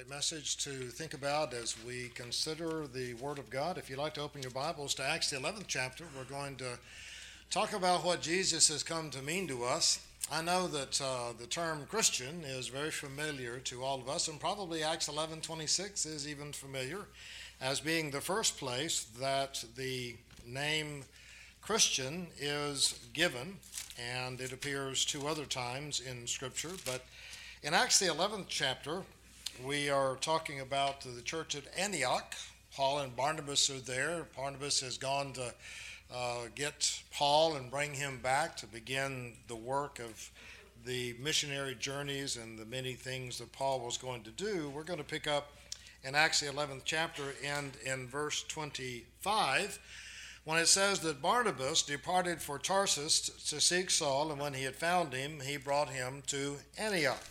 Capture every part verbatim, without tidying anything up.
Great message to think about as we consider the Word of God. If you'd like to open your Bibles to Acts, the eleventh chapter, we're going to talk about what Jesus has come to mean to us. I know that uh, the term Christian is very familiar to all of us, and probably Acts eleven twenty-six is even familiar as being the first place that the name Christian is given, and it appears two other times in Scripture. But in Acts, the eleventh chapter, we are talking about the church at Antioch. Paul and Barnabas are there. Barnabas has gone to uh, get Paul and bring him back to begin the work of the missionary journeys and the many things that Paul was going to do. We're going to pick up in Acts, the eleventh chapter, and in verse twenty-five, when it says that Barnabas departed for Tarsus to seek Saul, and when he had found him, he brought him to Antioch.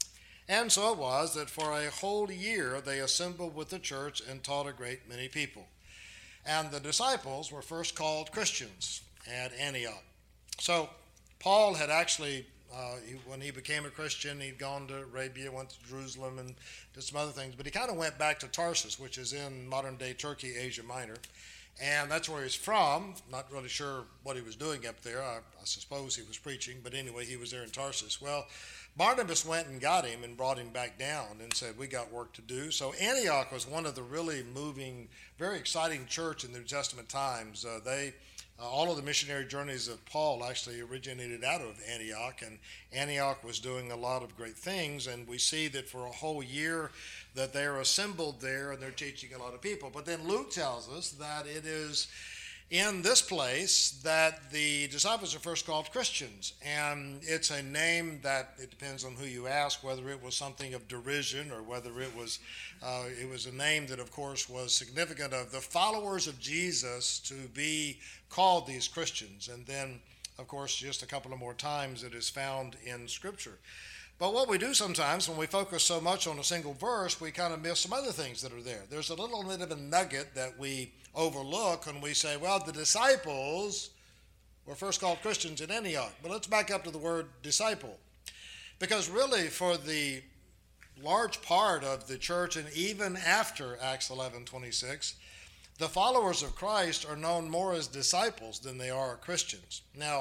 And so it was that for a whole year they assembled with the church and taught a great many people. And the disciples were first called Christians at Antioch. So Paul had actually, uh, he, when he became a Christian, he'd gone to Arabia, went to Jerusalem, and did some other things. But he kind of went back to Tarsus, which is in modern-day Turkey, Asia Minor. And that's where he's from. Not really sure what he was doing up there. I, I suppose he was preaching, but anyway, he was there in Tarsus. Well, Barnabas went and got him and brought him back down and said, we got work to do. So Antioch was one of the really moving, very exciting church in the New Testament times. Uh, they, uh, all of the missionary journeys of Paul actually originated out of Antioch, and Antioch was doing a lot of great things. And we see that for a whole year that they're assembled there and they're teaching a lot of people. But then Luke tells us that it is in this place that the disciples are first called Christians. And it's a name that, it depends on who you ask, whether it was something of derision or whether it was uh, it was a name that, of course, was significant of the followers of Jesus to be called these Christians. And then, of course, just a couple of more times it is found in Scripture. But what we do sometimes when we focus so much on a single verse, we kind of miss some other things that are there. There's a little bit of a nugget that we overlook when we say, well, the disciples were first called Christians in Antioch. But let's back up to the word disciple. Because really, for the large part of the church, and even after Acts eleven twenty-six, the followers of Christ are known more as disciples than they are Christians. Now,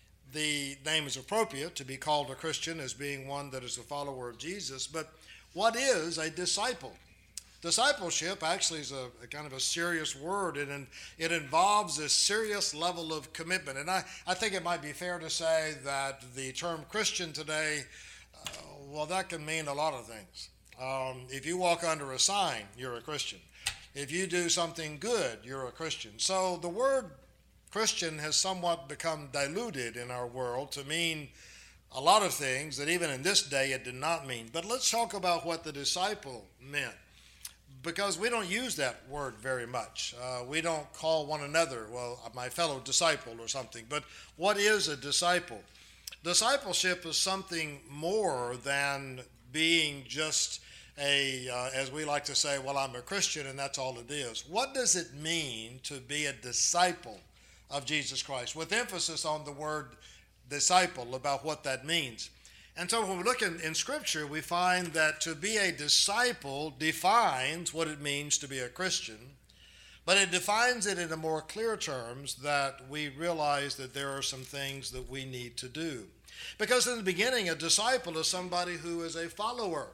the name is appropriate to be called a Christian as being one that is a follower of Jesus, but what is a disciple? Discipleship actually is a, a kind of a serious word, and it involves a serious level of commitment. And I, I think it might be fair to say that the term Christian today, uh, well, that can mean a lot of things. Um, if you walk under a sign, you're a Christian. If you do something good, you're a Christian. So the word Christian has somewhat become diluted in our world to mean a lot of things that even in this day it did not mean. But let's talk about what the disciple meant, because we don't use that word very much. Uh, we don't call one another, well, my fellow disciple or something. But what is a disciple? Discipleship is something more than being just a, uh, as we like to say, well, I'm a Christian and that's all it is. What does it mean to be a disciple of Jesus Christ, with emphasis on the word disciple, about what that means? And so when we look in, in Scripture, we find that to be a disciple defines what it means to be a Christian, but it defines it in a more clear terms that we realize that there are some things that we need to do. Because in the beginning, a disciple is somebody who is a follower.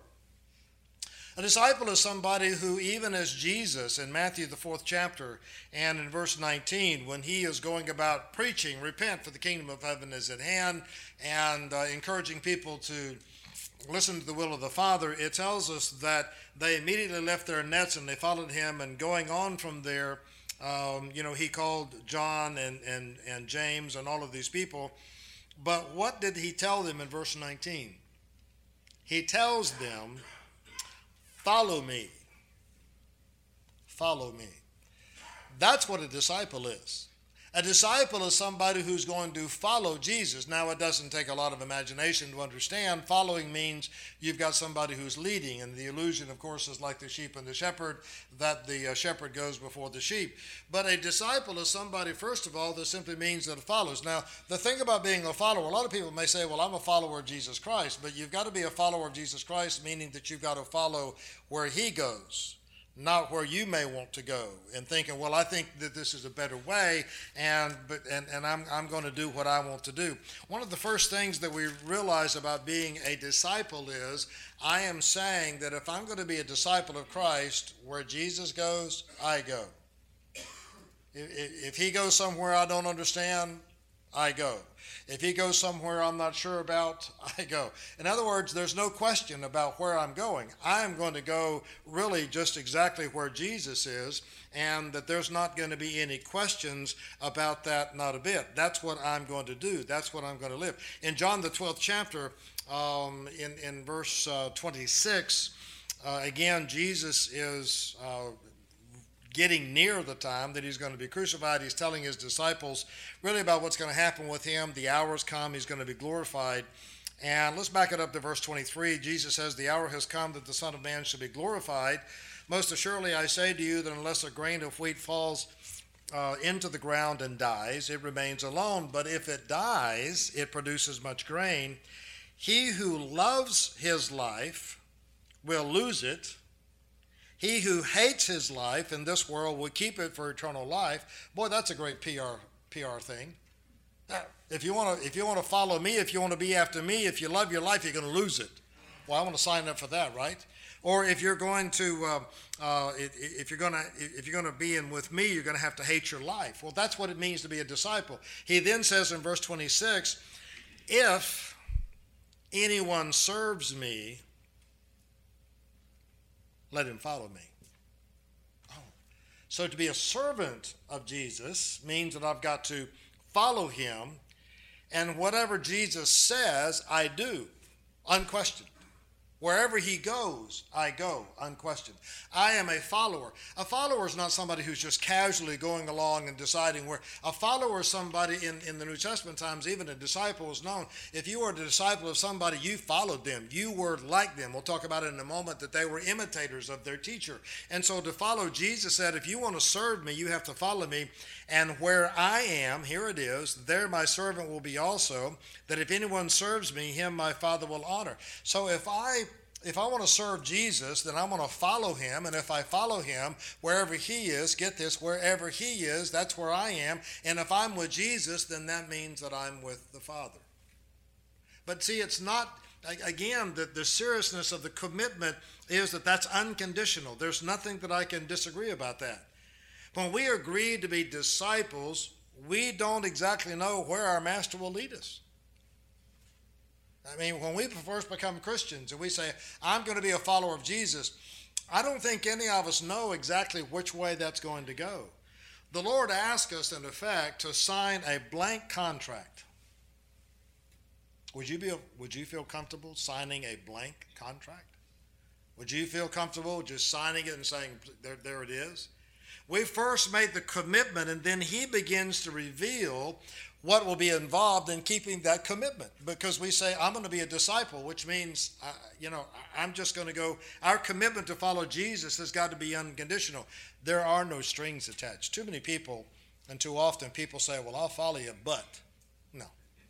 A disciple is somebody who, even as Jesus in Matthew the fourth chapter and in verse nineteen, when he is going about preaching, repent for the kingdom of heaven is at hand, and uh, encouraging people to listen to the will of the Father, it tells us that they immediately left their nets and they followed him, and going on from there, um, you know, he called John and, and, and James and all of these people. But what did he tell them in verse nineteen? He tells them, follow me. Follow me. That's what a disciple is. A disciple is somebody who's going to follow Jesus. Now, it doesn't take a lot of imagination to understand. Following means you've got somebody who's leading, and the illusion, of course, is like the sheep and the shepherd, that the uh, shepherd goes before the sheep. But a disciple is somebody, first of all, that simply means that it follows. Now, the thing about being a follower, a lot of people may say, well, I'm a follower of Jesus Christ, but you've got to be a follower of Jesus Christ, meaning that you've got to follow where he goes, not where you may want to go, and thinking, well, I think that this is a better way, and but and, and I'm I'm going to do what I want to do. One of the first things that we realize about being a disciple is I am saying that if I'm going to be a disciple of Christ, where Jesus goes, I go. If, if he goes somewhere I don't understand, I go. If he goes somewhere I'm not sure about, I go. In other words, there's no question about where I'm going. I am going to go really just exactly where Jesus is, and that there's not going to be any questions about that, not a bit. That's what I'm going to do. That's what I'm going to live. In John, the twelfth chapter, um, in, in verse uh, twenty-six, uh, again, Jesus is Uh, getting near the time that he's going to be crucified. He's telling his disciples really about what's going to happen with him. The hour's come. He's going to be glorified. And let's back it up to verse twenty-three. Jesus says, the hour has come that the Son of Man should be glorified. Most assuredly, I say to you that unless a grain of wheat falls uh, into the ground and dies, it remains alone. But if it dies, it produces much grain. He who loves his life will lose it. He who hates his life in this world will keep it for eternal life. Boy, that's a great P R P R thing. If you want to, if you want to follow me, if you want to be after me, if you love your life, you're going to lose it. Well, I want to sign up for that, right? Or if you're going to, uh, uh, if you're going to, if you're going to be in with me, you're going to have to hate your life. Well, that's what it means to be a disciple. He then says in verse twenty-six, if anyone serves me, let him follow me. Oh. So to be a servant of Jesus means that I've got to follow him, and whatever Jesus says, I do, unquestioned. Wherever he goes, I go, unquestioned. I am a follower. A follower is not somebody who's just casually going along and deciding where. A follower is somebody, in, in the New Testament times, even a disciple is known. If you were a disciple of somebody, you followed them. You were like them. We'll talk about it in a moment, that they were imitators of their teacher. And so to follow, Jesus said, if you want to serve me, you have to follow me. And where I am, here it is, there my servant will be also, that if anyone serves me, him my Father will honor. So if I if I want to serve Jesus, then I'm going to follow him. And if I follow him, wherever he is, get this, wherever he is, that's where I am. And if I'm with Jesus, then that means that I'm with the Father. But see, it's not, again, the, the seriousness of the commitment is that that's unconditional. There's nothing that I can disagree about that. When we agree to be disciples, we don't exactly know where our master will lead us. I mean, when we first become Christians and we say, I'm going to be a follower of Jesus, I don't think any of us know exactly which way that's going to go. The Lord asked us, in effect, to sign a blank contract. Would you be? Would you feel comfortable signing a blank contract? Would you feel comfortable just signing it and saying, there, there it is? We first made the commitment, and then he begins to reveal what will be involved in keeping that commitment. Because we say, I'm going to be a disciple, which means, uh, you know, I'm just going to go. Our commitment to follow Jesus has got to be unconditional. There are no strings attached. Too many people, and too often, people say, well, I'll follow you, but no.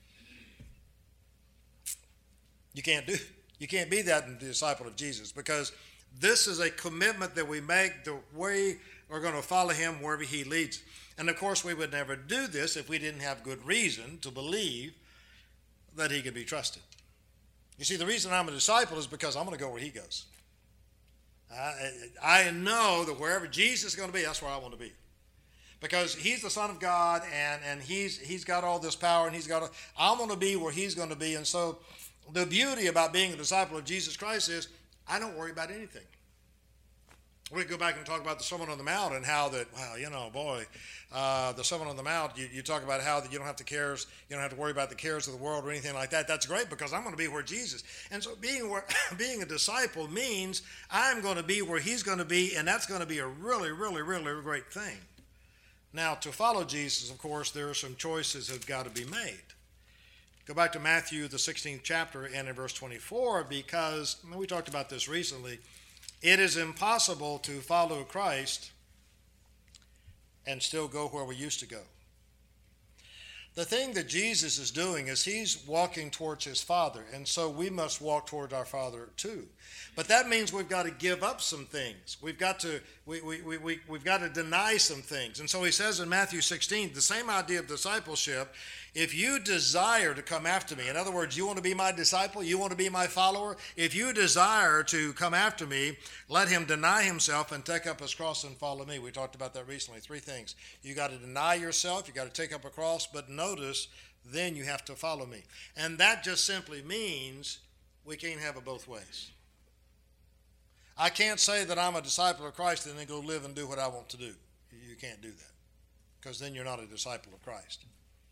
You can't do, you can't be that in the disciple of Jesus, because this is a commitment that we make, the way we're going to follow him wherever he leads. And of course, we would never do this if we didn't have good reason to believe that he could be trusted. You see, the reason I'm a disciple is because I'm going to go where he goes. I, I know that wherever Jesus is going to be, that's where I want to be. Because he's the Son of God, and, and he's he's got all this power, and he's got. A, I'm going to be where he's going to be. And so the beauty about being a disciple of Jesus Christ is I don't worry about anything. We go back and talk about the Sermon on the Mount and how that, well, you know, boy, uh, the Sermon on the Mount, you, you talk about how that you don't have to cares, you don't have to worry about the cares of the world or anything like that. That's great, because I'm going to be where Jesus. And so being where, being a disciple means I'm going to be where he's going to be, and that's going to be a really, really, really great thing. Now, to follow Jesus, of course, there are some choices that have got to be made. Go back to Matthew, the sixteenth chapter, and in verse twenty-four, because we talked about this recently. It is impossible to follow Christ and still go where we used to go. The thing that Jesus is doing is he's walking towards his Father, and so we must walk toward our Father too. But that means we've got to give up some things. We've got to we, we, we, we, we've got to deny some things. And so he says in Matthew sixteen, the same idea of discipleship. If you desire to come after me, in other words, you want to be my disciple, you want to be my follower, if you desire to come after me, let him deny himself and take up his cross and follow me. We talked about that recently. Three things. You got to deny yourself, you got to take up a cross, but notice, then you have to follow me. And that just simply means we can't have it both ways. I can't say that I'm a disciple of Christ and then go live and do what I want to do. You can't do that, because then you're not a disciple of Christ.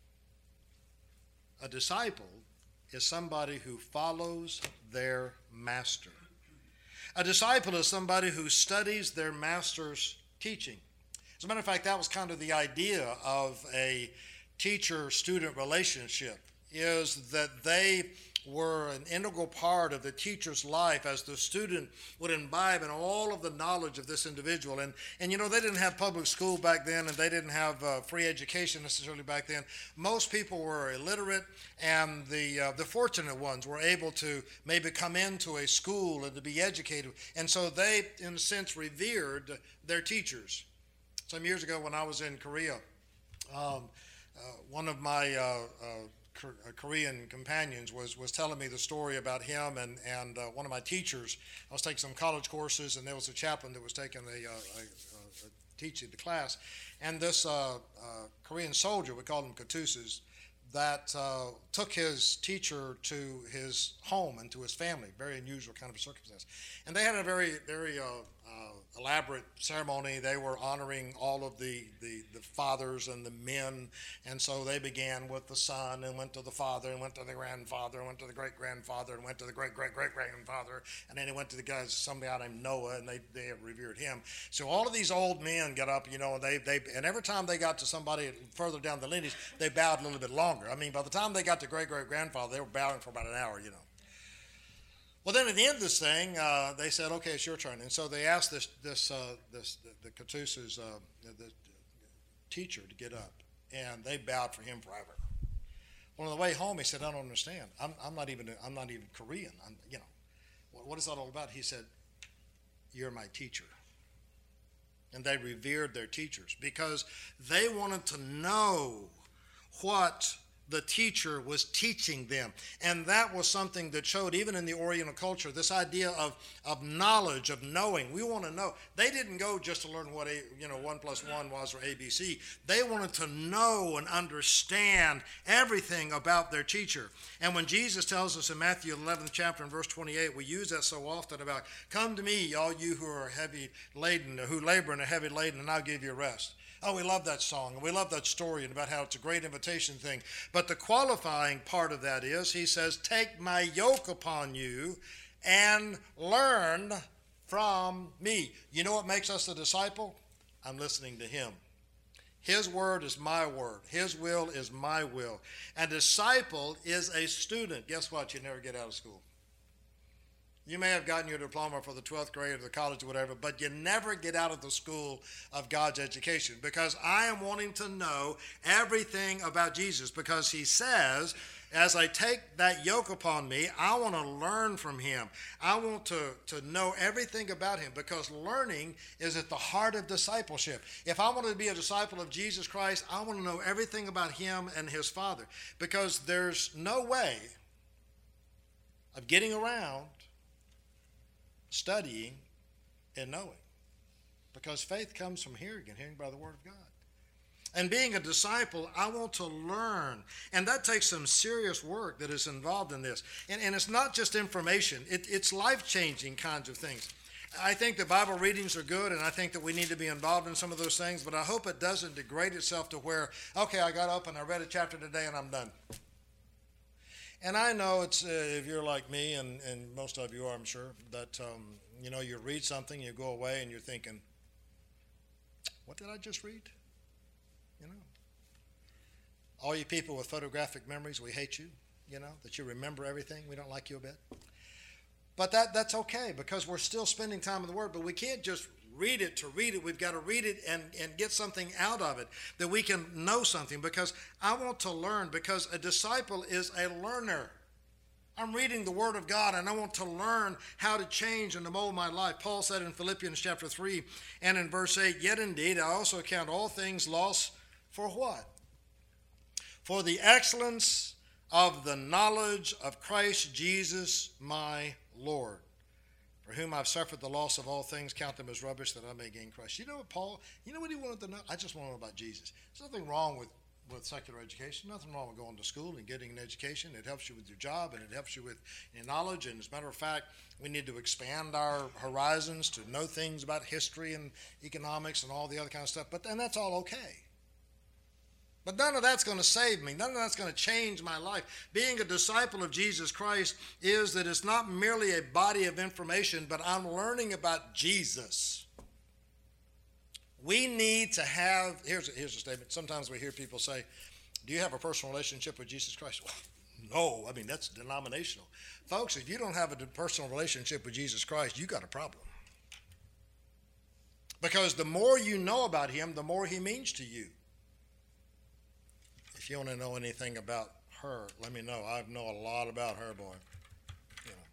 A disciple is somebody who follows their master. A disciple is somebody who studies their master's teaching. As a matter of fact, that was kind of the idea of a teacher-student relationship, is that they were an integral part of the teacher's life as the student would imbibe in all of the knowledge of this individual. And, and you know, they didn't have public school back then, and they didn't have uh, free education necessarily back then. Most people were illiterate, and the, uh, the fortunate ones were able to maybe come into a school and to be educated. And so they, in a sense, revered their teachers. Some years ago when I was in Korea, um, uh, one of my uh, uh, Korean companions was was telling me the story about him and and uh, one of my teachers. I was taking some college courses, and there was a chaplain that was taking a, uh, a, a, a teaching the class, and this uh, uh, Korean soldier, we called him Katusis, that uh, took his teacher to his home and to his family. Very unusual kind of a circumstance, and they had a very very uh, uh, elaborate ceremony. They were honoring all of the, the, the fathers and the men, and so they began with the son and went to the father and went to the grandfather and went to the great-grandfather and went to the great-great-great-grandfather, and then he went to the guys, somebody out named Noah, and they, they revered him. So all of these old men got up, you know, and they, they and every time they got to somebody further down the lineage, they bowed a little bit longer. I mean, by the time they got to great-great-grandfather, they were bowing for about an hour, you know. Well, then at the end of this thing, uh, they said, "Okay, it's your turn." And so they asked this, this, uh, this, the, the Katusa's uh, the, the teacher to get up, and they bowed for him forever. Well, on the way home, he said, "I don't understand. I'm, I'm not even, I'm not even Korean. I'm, you know, what, what is that all about?" He said, "You're my teacher." And they revered their teachers because they wanted to know what the teacher was teaching them. And that was something that showed, even in the Oriental culture, this idea of, of knowledge, of knowing. We want to know. They didn't go just to learn what a, you know, one plus one was or A B C. They wanted to know and understand everything about their teacher. And when Jesus tells us in Matthew eleventh chapter and verse twenty-eight, we use that so often about, "Come to me, all you who are heavy laden, who labor and are heavy laden, and I'll give you rest." Oh, we love that song, and we love that story and about how it's a great invitation thing. But the qualifying part of that is, he says, "Take my yoke upon you and learn from me." You know what makes us a disciple? I'm listening to him. His word is my word. His will is my will. A disciple is a student. Guess what? You never get out of school. You may have gotten your diploma for the twelfth grade or the college or whatever, but you never get out of the school of God's education, because I am wanting to know everything about Jesus, because he says, as I take that yoke upon me, I want to learn from him. I want to, to know everything about him, because learning is at the heart of discipleship. If I want to be a disciple of Jesus Christ, I want to know everything about him and his Father, because there's no way of getting around studying and knowing, because faith comes from hearing, and hearing by the word of God. And being a disciple, I want to learn, and that takes some serious work that is involved in this. And, and it's not just information, it, it's life-changing kinds of things. I think that Bible readings are good, and I think that we need to be involved in some of those things, but I hope it doesn't degrade itself to where, okay, I got up and I read a chapter today and I'm done. And I know it's, uh, if you're like me, and, and most of you are, I'm sure, that, um, you know, you read something, you go away, and you're thinking, what did I just read? you know. All you people with photographic memories, we hate you, you know, that you remember everything. We don't like you a bit. But that that's okay because we're still spending time in the Word. But we can't just read it to read it. We've got to read it and, and get something out of it, that we can know something, because I want to learn, because a disciple is a learner. I'm reading the Word of God, and I want to learn how to change and to mold my life. Paul said in Philippians chapter three and in verse eight, "Yet indeed I also count all things lost for what? For the excellence of the knowledge of Christ Jesus my Lord, for whom I've suffered the loss of all things, count them as rubbish, that I may gain Christ." You know what Paul, you know what he wanted to know? I just want to know about Jesus. There's nothing wrong with, with secular education. Nothing wrong with going to school and getting an education. It helps you with your job, and it helps you with your knowledge. And as a matter of fact, we need to expand our horizons to know things about history and economics and all the other kind of stuff. But and that's all okay. But none of that's going to save me. None of that's going to change my life. Being a disciple of Jesus Christ is that it's not merely a body of information, but I'm learning about Jesus. We need to have, here's a, here's a statement. Sometimes we hear people say, "Do you have a personal relationship with Jesus Christ?" Well, no, I mean, that's denominational. Folks, if you don't have a personal relationship with Jesus Christ, you got a problem. Because the more you know about him, the more he means to you. If you want to know anything about her, let me know. I know a lot about her, boy. You know.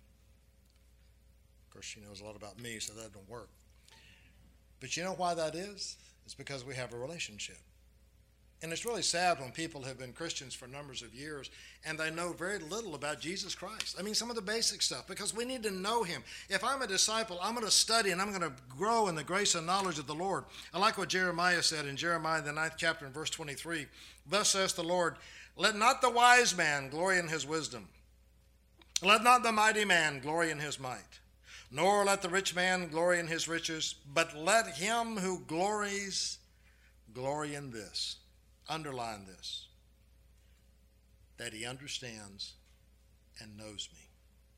Of course, she knows a lot about me, so that don't work. But you know why that is? It's because we have a relationship. And it's really sad when people have been Christians for numbers of years and they know very little about Jesus Christ. I mean, some of the basic stuff, because we need to know him. If I'm a disciple, I'm going to study and I'm going to grow in the grace and knowledge of the Lord. I like what Jeremiah said in Jeremiah, the ninth chapter, in verse twenty-three. "Thus says the Lord, let not the wise man glory in his wisdom. Let not the mighty man glory in his might. Nor let the rich man glory in his riches. But let him who glories glory in this." Underline this: that he understands and knows me,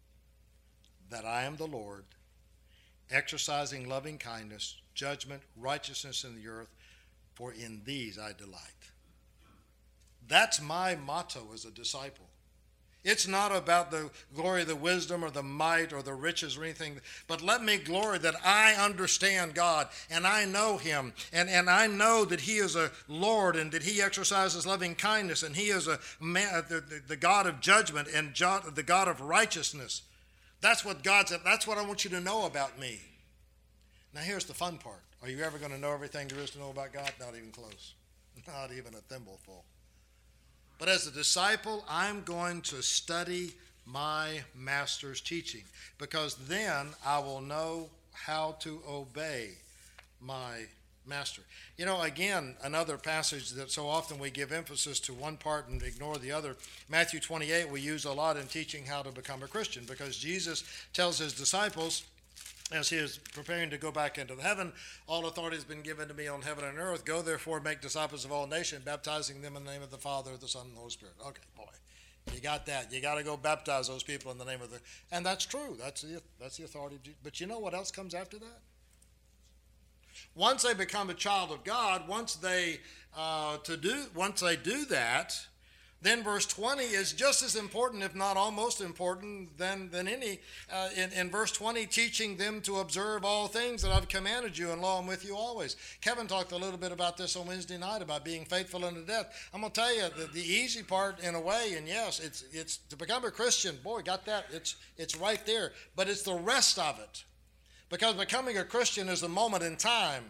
that I am the Lord, exercising loving kindness, judgment, righteousness in the earth, for in these I delight. That's my motto as a disciple. It's not about the glory, the wisdom, or the might, or the riches, or anything. But let me glory that I understand God, and I know him, and, and I know that he is a Lord, and that he exercises loving kindness, and he is a man, the, the, the God of judgment, and the God of righteousness. That's what God said. That's what I want you to know about me. Now here's the fun part. Are you ever going to know everything there is to know about God? Not even close. Not even a thimbleful. But as a disciple, I'm going to study my master's teaching, because then I will know how to obey my master. You know, again, another passage that so often we give emphasis to one part and ignore the other. Matthew twenty-eight we use a lot in teaching how to become a Christian, because Jesus tells his disciples, as he is preparing to go back into the heaven, "All authority has been given to me on heaven and earth. Go therefore, make disciples of all nations, baptizing them in the name of the Father, the Son, and the Holy Spirit." Okay, boy, you got that. You got to go baptize those people in the name of the, and that's true. That's the that's the authority of Jesus. But you know what else comes after that? Once they become a child of God, once they uh, to do once they do that, then verse twenty is just as important, if not almost important, than, than any. Uh, in, in verse twenty, teaching them to observe all things that I've commanded you, and lo, I'm with you always. Kevin talked a little bit about this on Wednesday night, about being faithful unto death. I'm going to tell you, the, the easy part in a way, and yes, it's it's to become a Christian, boy, got that. It's, it's right there. But it's the rest of it. Because becoming a Christian is a moment in time.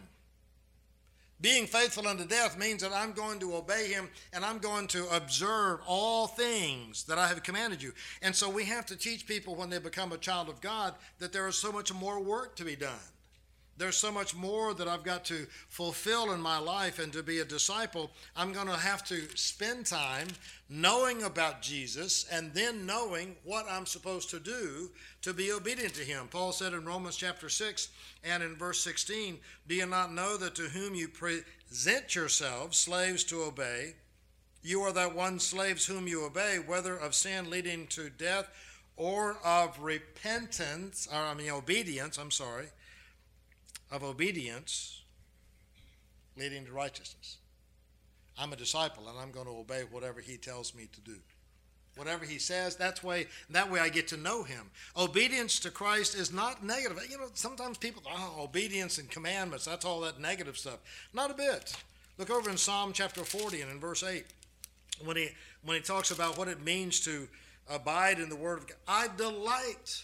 Being faithful unto death means that I'm going to obey him, and I'm going to observe all things that I have commanded you. And so we have to teach people when they become a child of God that there is so much more work to be done. There's so much more that I've got to fulfill in my life, and to be a disciple, I'm going to have to spend time knowing about Jesus, and then knowing what I'm supposed to do to be obedient to him. Paul said in Romans chapter six and in verse sixteen, "Do you not know that to whom you present yourselves slaves to obey, you are that one slaves whom you obey, whether of sin leading to death, or of repentance," or I mean obedience, I'm sorry, of obedience leading to righteousness. I'm a disciple, and I'm going to obey whatever he tells me to do. Whatever he says, that's way, that way I get to know him. Obedience to Christ is not negative. You know, sometimes people, oh, obedience and commandments, that's all that negative stuff. Not a bit. Look over in Psalm chapter forty and in verse eight, when he, when he talks about what it means to abide in the word of God. I delight,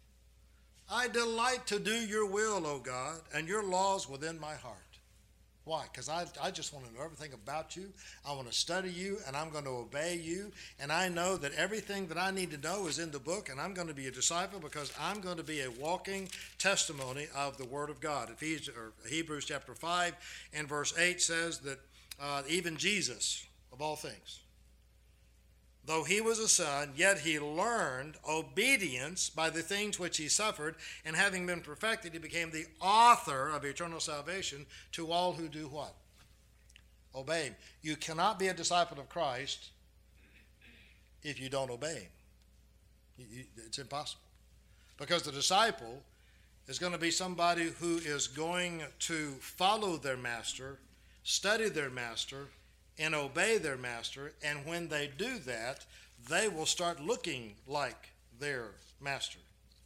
I delight to do your will, O God, and your laws within my heart. Why? Because I, I just want to know everything about you. I want to study you, and I'm going to obey you. And I know that everything that I need to know is in the book, and I'm going to be a disciple because I'm going to be a walking testimony of the Word of God. Ephesians, or Hebrews chapter five and verse eight says that uh, even Jesus, of all things, though he was a son, yet he learned obedience by the things which he suffered, and having been perfected, he became the author of eternal salvation to all who do what? Obey him. You cannot be a disciple of Christ if you don't obey him. You, you, it's impossible. Because the disciple is going to be somebody who is going to follow their master, study their master, and obey their master, and when they do that, they will start looking like their master.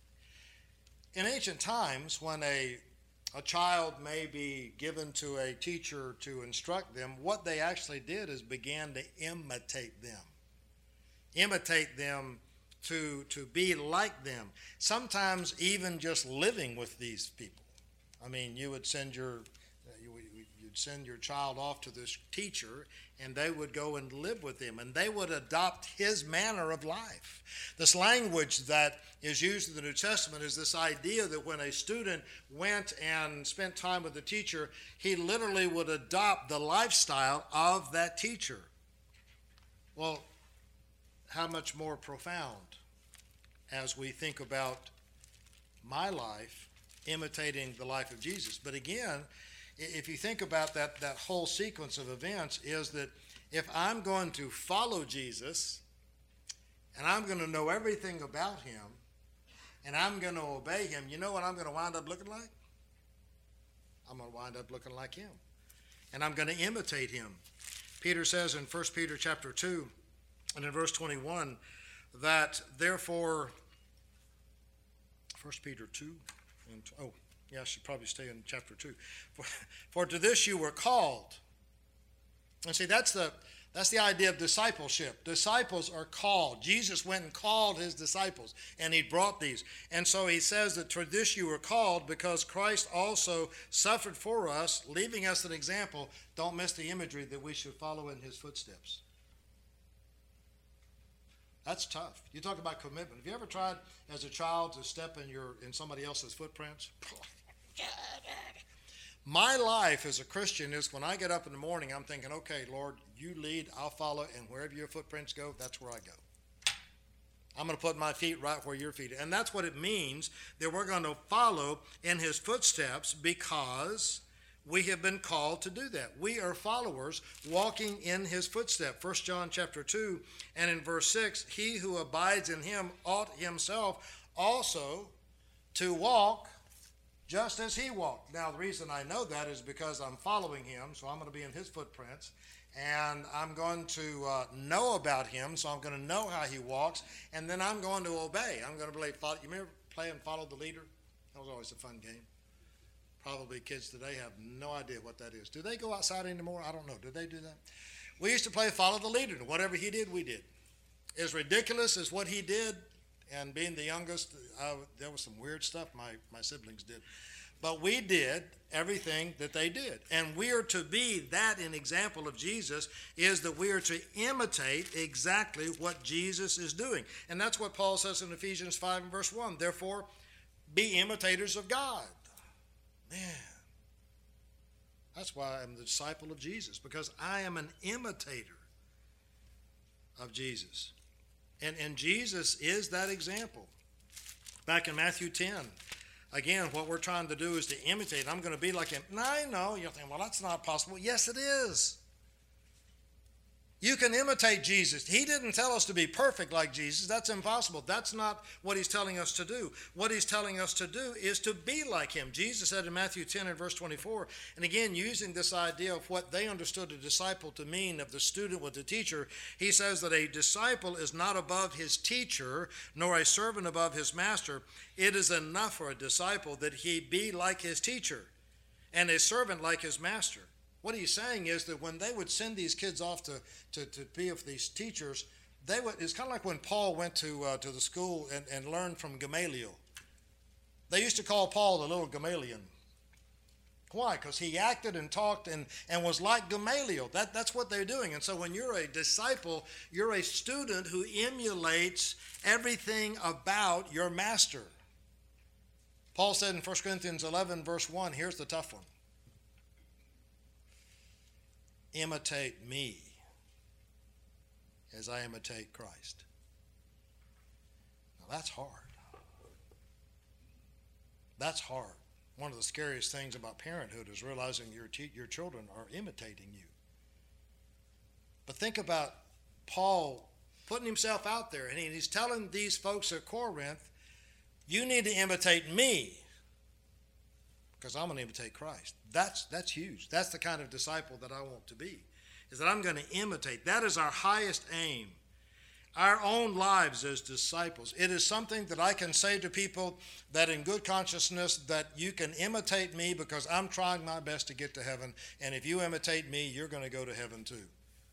In ancient times, when a, a child may be given to a teacher to instruct them, what they actually did is began to imitate them. Imitate them to, to be like them. Sometimes even just living with these people. I mean, you would send your You'd send your child off to this teacher, and they would go and live with him, and they would adopt his manner of life. This language that is used in the New Testament is this idea that when a student went and spent time with the teacher, he literally would adopt the lifestyle of that teacher. Well, how much more profound as we think about my life imitating the life of Jesus. But again, if you think about that, that whole sequence of events is that if I'm going to follow Jesus and I'm going to know everything about him and I'm going to obey him, you know what I'm going to wind up looking like? I'm going to wind up looking like him. And I'm going to imitate him. Peter says in First Peter chapter two and in verse twenty-one that therefore, First Peter two, and, oh, yeah, I should probably stay in chapter two. For, for to this you were called. And see, that's the that's the idea of discipleship. Disciples are called. Jesus went and called his disciples, and he brought these. And so he says that to this you were called because Christ also suffered for us, leaving us an example. Don't miss the imagery that we should follow in his footsteps. That's tough. You talk about commitment. Have you ever tried as a child to step in your in somebody else's footprints? My life as a Christian is when I get up in the morning, I'm thinking, okay, Lord, you lead, I'll follow, and wherever your footprints go, that's where I go. I'm going to put my feet right where your feet are. And that's what it means that we're going to follow in his footsteps because we have been called to do that. We are followers walking in his footsteps. First John chapter two and in verse six, he who abides in him ought himself also to walk just as he walked. Now, the reason I know that is because I'm following him, so I'm going to be in his footprints, and I'm going to uh, know about him, so I'm going to know how he walks, and then I'm going to obey. I'm going to play, follow, you remember playing Follow the Leader? That was always a fun game. Probably kids today have no idea what that is. Do they go outside anymore? I don't know. Do they do that? We used to play Follow the Leader, and whatever he did, we did. As ridiculous as what he did, and being the youngest, I, there was some weird stuff my, my siblings did. But we did everything that they did. And we are to be that an example of Jesus is that we are to imitate exactly what Jesus is doing. And that's what Paul says in Ephesians five and verse one. Therefore, be imitators of God. Man, that's why I'm the disciple of Jesus, because I am an imitator of Jesus. And, and Jesus is that example. Back in Matthew ten, again, what we're trying to do is to imitate. I'm going to be like him. No, I know. You're thinking, well, that's not possible. Yes, it is. You can imitate Jesus. He didn't tell us to be perfect like Jesus. That's impossible. That's not what he's telling us to do. What he's telling us to do is to be like him. Jesus said in Matthew ten and verse twenty-four, and again, using this idea of what they understood a disciple to mean, of the student with the teacher, he says that a disciple is not above his teacher, nor a servant above his master. It is enough for a disciple that he be like his teacher and a servant like his master. What he's saying is that when they would send these kids off to, to, to be with these teachers, they would, it's kind of like when Paul went to uh, to the school and, and learned from Gamaliel. They used to call Paul the little Gamaliel. Why? Because he acted and talked and, and was like Gamaliel. That, that's what they're doing. And so when you're a disciple, you're a student who emulates everything about your master. Paul said in First Corinthians eleven, verse one, here's the tough one. Imitate me as I imitate Christ. Now that's hard. That's hard. One of the scariest things about parenthood is realizing your te- your children are imitating you. But think about Paul putting himself out there, and he's telling these folks at Corinth, you need to imitate me because I'm going to imitate Christ. That's that's huge. That's the kind of disciple that I want to be, is that I'm going to imitate. That is our highest aim. Our own lives as disciples. It is something that I can say to people that in good consciousness that you can imitate me because I'm trying my best to get to heaven, and if you imitate me, you're going to go to heaven too.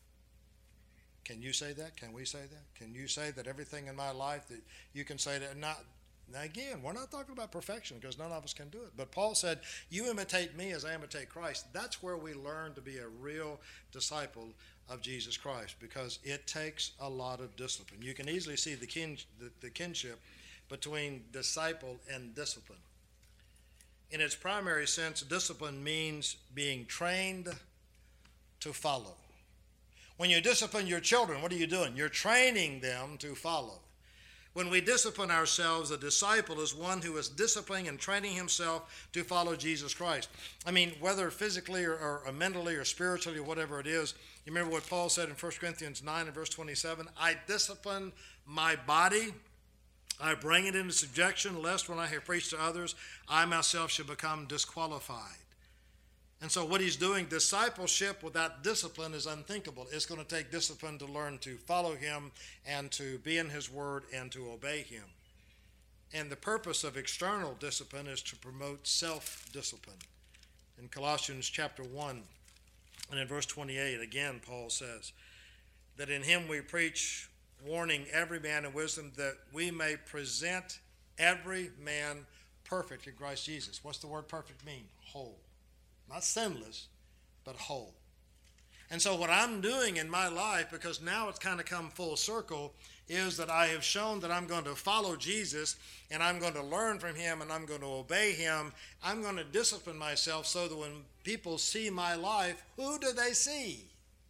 Can you say that? Can we say that? Can you say that everything in my life that you can say that? Not, now again, we're not talking about perfection because none of us can do it. But Paul said, you imitate me as I imitate Christ. That's where we learn to be a real disciple of Jesus Christ, because it takes a lot of discipline. You can easily see the, kin, the, the kinship between disciple and discipline. In its primary sense, discipline means being trained to follow. When you discipline your children, what are you doing? You're training them to follow. When we discipline ourselves, a disciple is one who is disciplining and training himself to follow Jesus Christ. I mean, whether physically or, or, or mentally or spiritually or whatever it is, you remember what Paul said in First Corinthians nine and verse twenty-seven? I discipline my body. I bring it into subjection, lest when I have preached to others, I myself should become disqualified. And so what he's doing, discipleship without discipline is unthinkable. It's going to take discipline to learn to follow him and to be in his word and to obey him. And the purpose of external discipline is to promote self-discipline. In Colossians chapter one and in verse twenty-eight, again, Paul says that in him we preach, warning every man in wisdom, that we may present every man perfect in Christ Jesus. What's the word perfect mean? Whole. Not sinless, but whole. And so what I'm doing in my life, because now it's kind of come full circle, is that I have shown that I'm going to follow Jesus and I'm going to learn from him and I'm going to obey him. I'm going to discipline myself so that when people see my life, who do they see?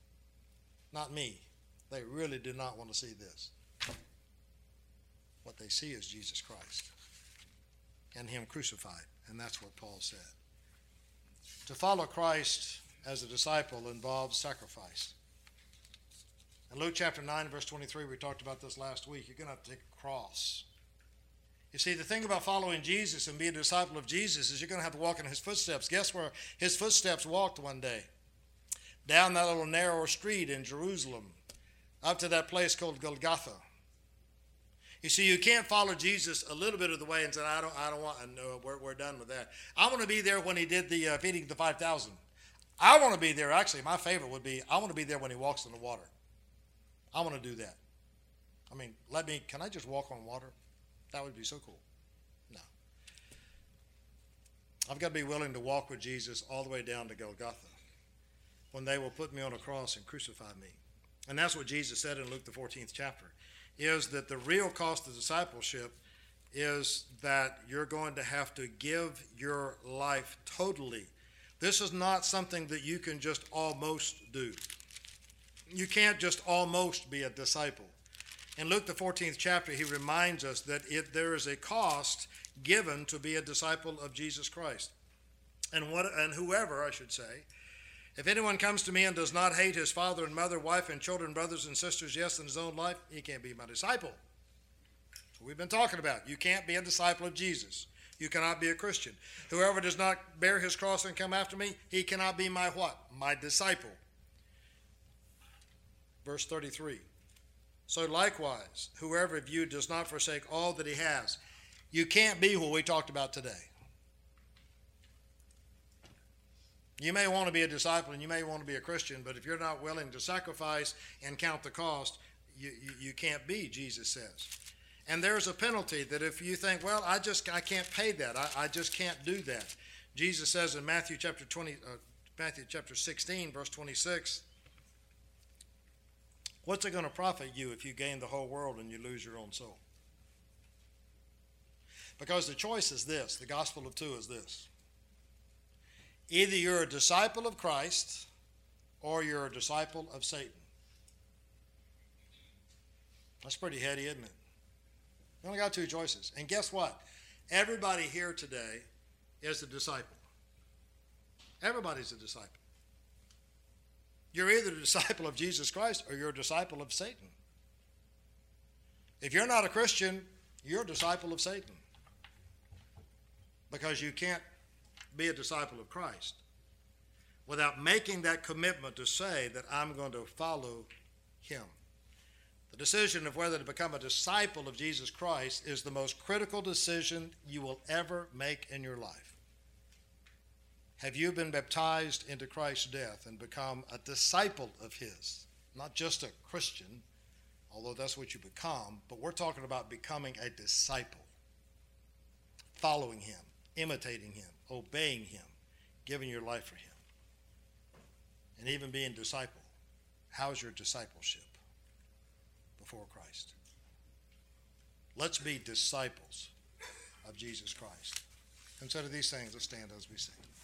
Not me. They really do not want to see this. What they see is Jesus Christ and him crucified. And that's what Paul said. To follow Christ as a disciple involves sacrifice. In Luke chapter nine, verse twenty-three, we talked about this last week. You're going to have to take a cross. You see, the thing about following Jesus and being a disciple of Jesus is you're going to have to walk in his footsteps. Guess where his footsteps walked one day? Down that little narrow street in Jerusalem, up to that place called Golgotha. You see, you can't follow Jesus a little bit of the way and say, I don't, I don't want, no, we're, we're done with that. I want to be there when he did the uh, feeding the five thousand. I want to be there. Actually, my favorite would be, I want to be there when he walks on the water. I want to do that. I mean, let me, can I just walk on water? That would be so cool. No. I've got to be willing to walk with Jesus all the way down to Golgotha, when they will put me on a cross and crucify me. And that's what Jesus said in Luke the fourteenth chapter. Is that the real cost of discipleship is that you're going to have to give your life totally. This is not something that you can just almost do. You can't just almost be a disciple. In Luke the fourteenth chapter, he reminds us that it, there is a cost given to be a disciple of Jesus Christ. And what and whoever, I should say, If anyone comes to me and does not hate his father and mother, wife and children, brothers and sisters, yes, in his own life, he can't be my disciple. So we've been talking about, you can't be a disciple of Jesus. You cannot be a Christian. Whoever does not bear his cross and come after me, he cannot be my what? My disciple. Verse thirty-three. So likewise, whoever of you does not forsake all that he has, you can't be what we talked about today. You may want to be a disciple and you may want to be a Christian, but if you're not willing to sacrifice and count the cost, you, you, you can't be, Jesus says. And there's a penalty that if you think, well, I just I can't pay that. I, I just can't do that. Jesus says in Matthew chapter twenty, uh, Matthew chapter sixteen, verse twenty-six, what's it going to profit you if you gain the whole world and you lose your own soul? Because the choice is this, the gospel of two is this. Either you're a disciple of Christ or you're a disciple of Satan. That's pretty heady, isn't it? You only got two choices. And guess what? Everybody here today is a disciple. Everybody's a disciple. You're either a disciple of Jesus Christ or you're a disciple of Satan. If you're not a Christian, you're a disciple of Satan. Because you can't be a disciple of Christ without making that commitment to say that I'm going to follow him. The decision of whether to become a disciple of Jesus Christ is the most critical decision you will ever make in your life. Have you been baptized into Christ's death and become a disciple of his? Not just a Christian, although that's what you become, but we're talking about becoming a disciple, following him, imitating him, obeying him, giving your life for him, and even being disciple. How's your discipleship before Christ? Let's be disciples of Jesus Christ. Consider these things. Let's stand as we sing.